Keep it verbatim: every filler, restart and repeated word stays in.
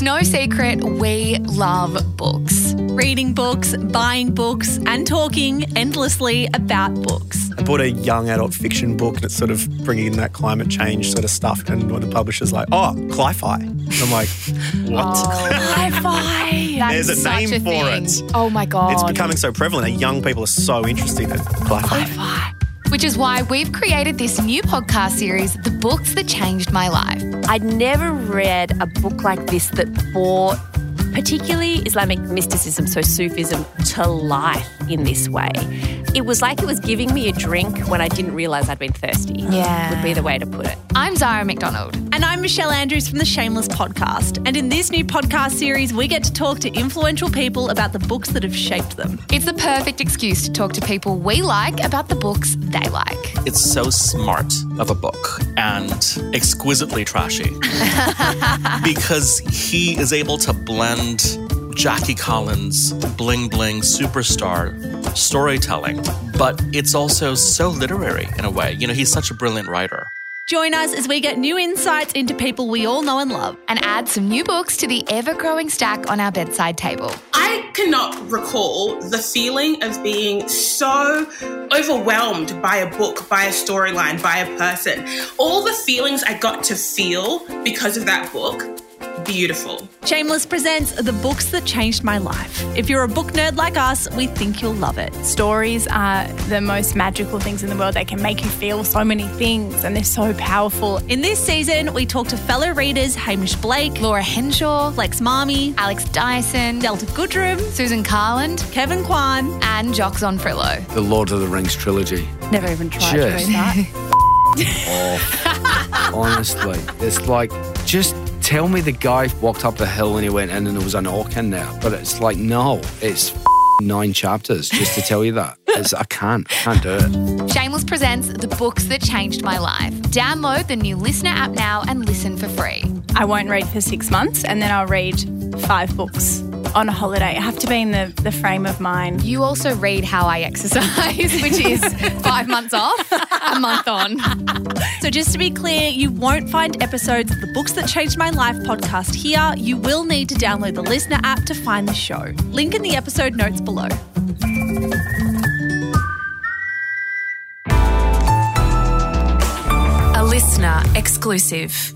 no secret, we love books. Reading books, buying books, and talking endlessly about books. I bought a young adult fiction book and it's sort of bringing in that climate change sort of stuff, and the publisher's like, oh, Cli-Fi. I'm like, what? Oh, Cli-Fi. There's a name a for thing. it. Oh, my God. It's becoming so prevalent that young people are so interested in Cli-Fi. Cli-Fi. Which is why we've created this new podcast series, The Books That Changed My Life. I'd never read a book like this that brought particularly Islamic mysticism, so Sufism, to life in this way. It was like it was giving me a drink when I didn't realise I'd been thirsty. Yeah. Would be the way to put it. I'm Zara McDonald. And I'm Michelle Andrews from the Shameless podcast. And in this new podcast series, we get to talk to influential people about the books that have shaped them. It's the perfect excuse to talk to people we like about the books they like. It's so smart of a book and exquisitely trashy because he is able to blend Jackie Collins' bling-bling superstar storytelling, but it's also so literary in a way. You know, he's such a brilliant writer. Join us as we get new insights into people we all know and love. And add some new books to the ever-growing stack on our bedside table. I cannot recall the feeling of being so overwhelmed by a book, by a storyline, by a person. All the feelings I got to feel because of that book, beautiful. Shameless presents The Books That Changed My Life. If you're a book nerd like us, we think you'll love it. Stories are the most magical things in the world. They can make you feel so many things and they're so powerful. In this season, we talk to fellow readers Hamish Blake, Laura Henshaw, Flex Marmee, Alex Dyson, Delta Goodrum, Susan Carland, Kevin Kwan, and Jock Zonfrillo. The Lord of the Rings trilogy. Never even tried to Just- read that. Oh, honestly, it's like, just tell me the guy walked up the hill and he went in and there was an orc in there. But it's like, no, it's nine chapters just to tell you that. It's, I can't, I can't do it. Shameless presents The Books That Changed My Life. Download the new Listener app now and listen for free. I won't read for six months and then I'll read five books on a holiday. I have to be in the, the frame of mind. You also read How I Exercise, which is five months off, a month on. So just to be clear, you won't find episodes of the Books That Changed My Life podcast here. You will need to download the Listener app to find the show. Link in the episode notes below. A Listener exclusive.